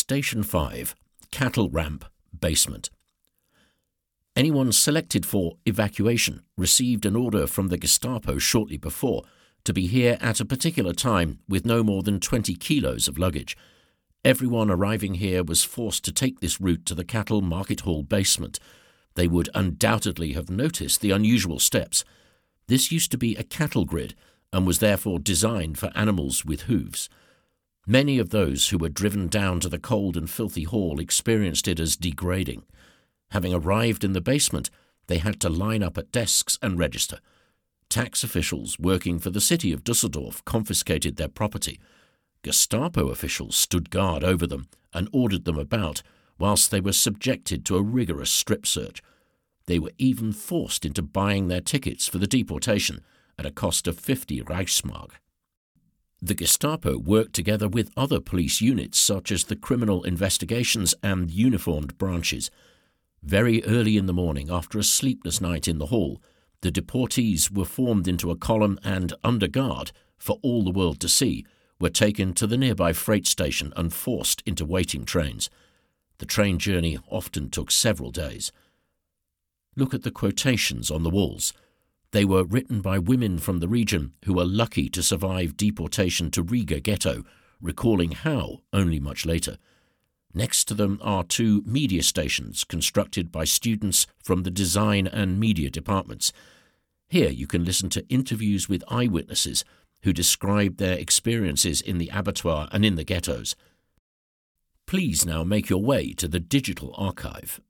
Station 5, Cattle Ramp, Basement. Anyone selected for evacuation received an order from the Gestapo shortly before to be here at a particular time with no more than 20 kilos of luggage. Everyone arriving here was forced to take this route to the Cattle Market Hall basement. They would undoubtedly have noticed the unusual steps. This used to be a cattle grid and was therefore designed for animals with hooves. Many of those who were driven down to the cold and filthy hall experienced it as degrading. Having arrived in the basement, they had to line up at desks and register. Tax officials working for the city of Dusseldorf confiscated their property. Gestapo officials stood guard over them and ordered them about, whilst they were subjected to a rigorous strip search. They were even forced into buying their tickets for the deportation at a cost of 50 Reichsmark. The Gestapo worked together with other police units such as the criminal investigations and uniformed branches. Very early in the morning, after a sleepless night in the hall, the deportees were formed into a column and, under guard, for all the world to see, were taken to the nearby freight station and forced into waiting trains. The train journey often took several days. Look at the quotations on the walls. They were written by women from the region who were lucky to survive deportation to Riga ghetto, recalling how only much later. Next to them are two media stations constructed by students from the design and media departments. Here you can listen to interviews with eyewitnesses who describe their experiences in the abattoir and in the ghettos. Please now make your way to the digital archive